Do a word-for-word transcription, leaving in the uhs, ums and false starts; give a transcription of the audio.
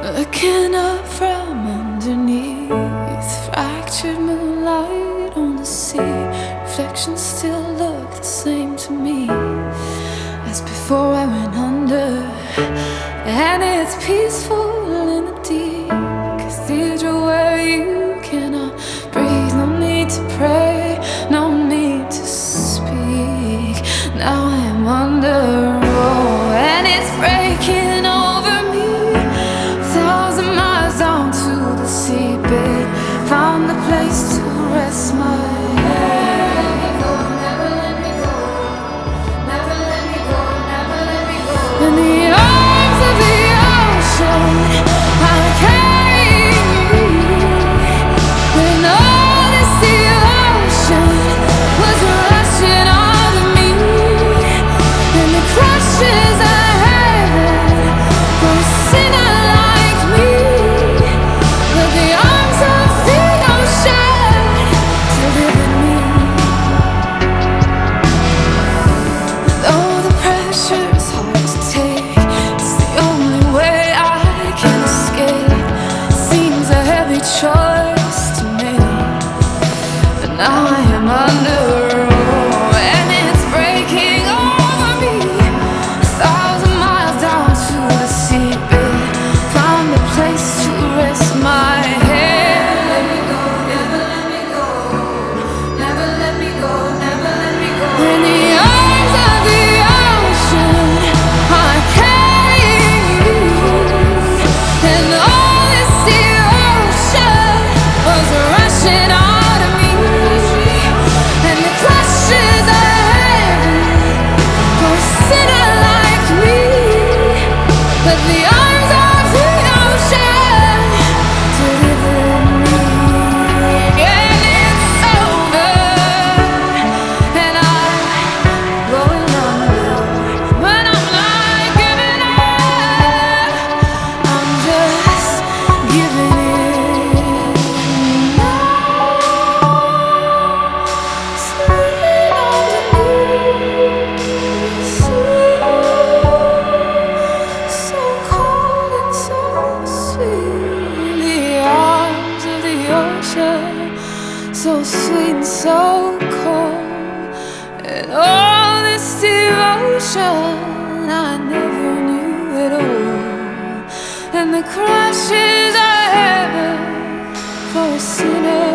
Looking up from underneath, fractured moonlight on the sea. Reflections still look the same to me as before I went under. And it's peaceful in the deep cathedral where you cannot breathe. No need to pray, no need to speak. Now I am under, oh, and it's breaking over me. Thousand miles down to the seabed, found a place to rest my head. Never let me go, never let me go, never let me go, never let me go. In the arms of the ocean, I carry you. When all this devotion was rushing out of me, and the crushes of heaven for a sinner like me, but the arms of the ocean delivered me. Though the pressure is hard to take, it's the only way I can escape. Seems a heavy choice to make, but now I am under, oh, and it's breaking over me. A thousand miles down to the seabed, found a place to rest my head. Never let me go, never let me go, never let me go, never let me go. In the arms of the ocean, I carry you, and all this devotion was rushing out of me, and the crushes of heaven for a sinner like me, but the arms of the ocean delivered me. And it's over, and I'm going under, but I'm not giving up. I'm just giving in now. Sitting underneath, so cold and so sweet. The arms of the ocean, so sweet and so cold. And all this devotion I never knew at all. And the crashes I heaven for a sinner